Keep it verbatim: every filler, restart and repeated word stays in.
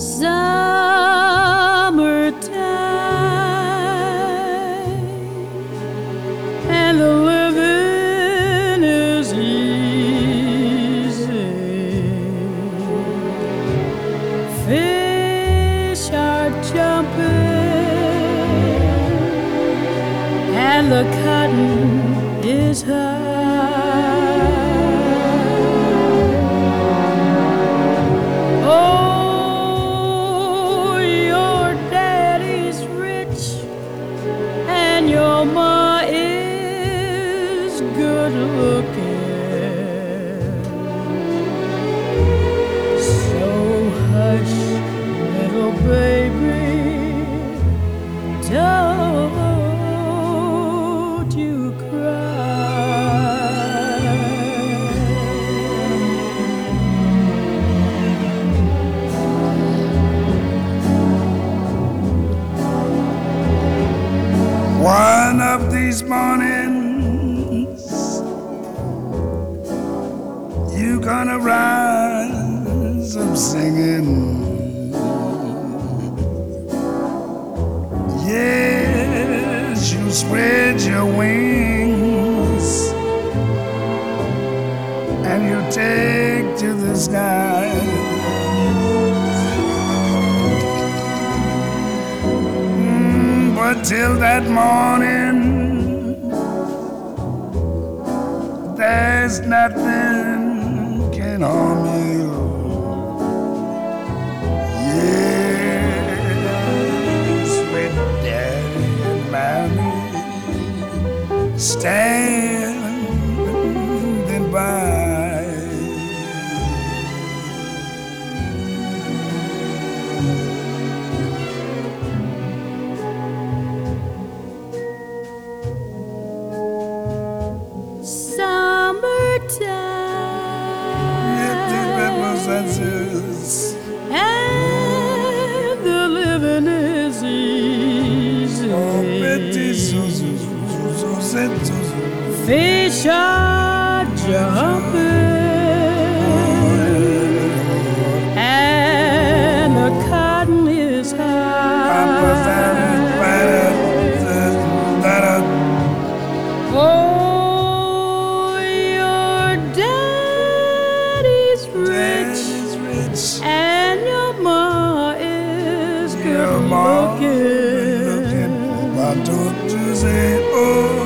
Summertime, and the living is easy. Fish are jumping, and the cotton is high. Oh, your daddy's rich, and your ma is good looking. So hush, little baby, don't you cry. One of these mornings, you gonna rise up singing. Yes, you spread your wings and you take to the sky. Mm, but till that morning, there's nothing can harm you. Yes, with daddy and mommy standing by. Summertime, and the living is easy. Fish are jumping, and the cotton is high. Oh, your daddy's rich, and your ma is good looking. Why don't you say, oh?